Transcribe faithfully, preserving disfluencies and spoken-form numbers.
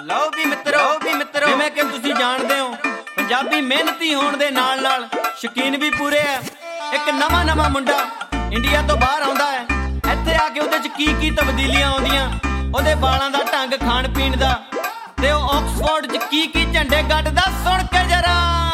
लो भी मित्रो भी मित्रो जिवें कि तुसीं जाणदे हो पंजाबी मेहनती होण दे नाल नाल शौकीन भी पूरे है। एक नवां नवां मुंडा इंडिया तो बाहर आउंदा है, इत्थे आके उहदे च की की तब्दीलियां आउंदियां, ओहदे बालां दा ढंग खाण पीण दा ते ओह ऑक्सफोर्ड च की की झंडे गड्डदा सुण के जरा।